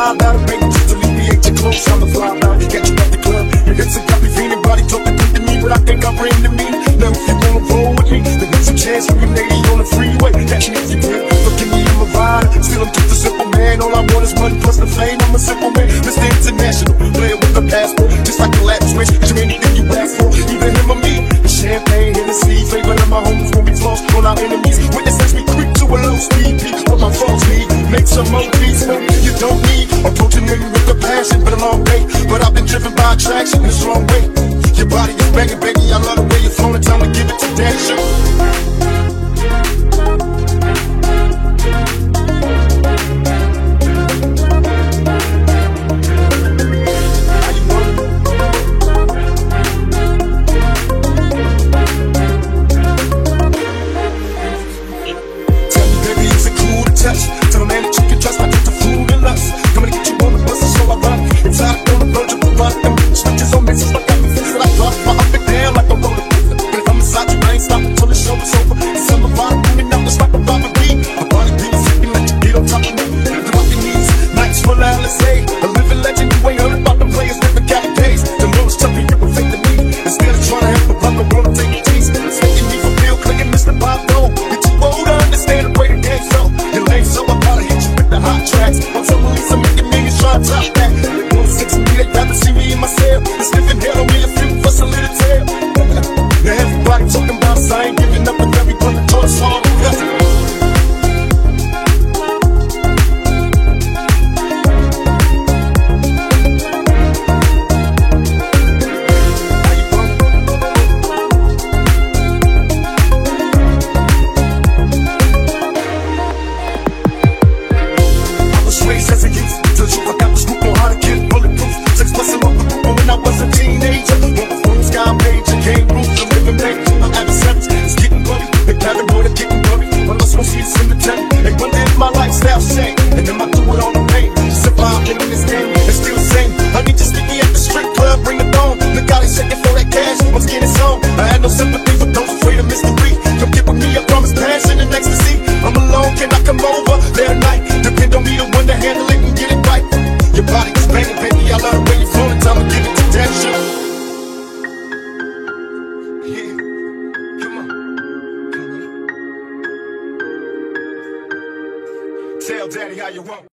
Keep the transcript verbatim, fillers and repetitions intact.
slide out of baby, just alleviate your clothes. I'm the fly out, get you out the club. Your hips are got me feeling, body talking good to me, but I think I bring to me. Now if you wanna roll with me, then there's a chance for you lady on the freeway. Catch me if you can, look at me, I'm a rider. Still I'm just a simple man, all I want is money plus the fame. I'm a simple man, Mister International, playing with the passport, just like the last switch. Get you anything you ask for, either him or me. The champagne, Hennessy, flavor of my homies when we lost on our enemies. Witness as we creep to a low speed, peak what my folks need. Make some more beats, no, you don't need. Approaching them with a passion, been a long day, but I've been driven by attraction, it's a long way. Your body is banging, baby, I love the way you're flowing, time to give it to Daddy Show. Tell a man that you can trust, I get the food and lust. Coming to get you on the bus, so I run. It's hot on the verge of the run. Them switches on me, so I got me feeling like I my up and down like a roller coaster. But if I'm inside you, I ain't stopping till the show is over. It's summer vibe, moving out just like a robber beat. My body beats, sipping, let you get on top of me. The rocky knees, nights full of L S A. A living legend, you ain't heard about the players living cat days. The most tough, you can fake the me. Instead of trying to help a brother, wanna take it easy. It's making me for real, clicking Mister Bob Dole. You're too old to understand the way the game so. You're lame, so I gotta hit you with the hot tracks. I'm so Lisa making millions try to top that. They want six me, they rather see me in my cell. The sniffing head on me, a few for a little tail. Now everybody talking about us, I ain't giving up with everyone that told us all the best. As a youth, till you I got this group on how to get bulletproof. Six plus off the group when I was a teenager. On the phone, sky major, came roof, I'm living major. My adversaries, it's getting bloody. They paranoid, they're getting worried. My lost one see the cemetery. They wonder if my lifestyle shame. And then I do it on the rain. Surviving in this game, it's still the same. I need you sticky at the strip club, bring it on. Look out, they shaking for that cash. I'm skinny song. I had no sympathy.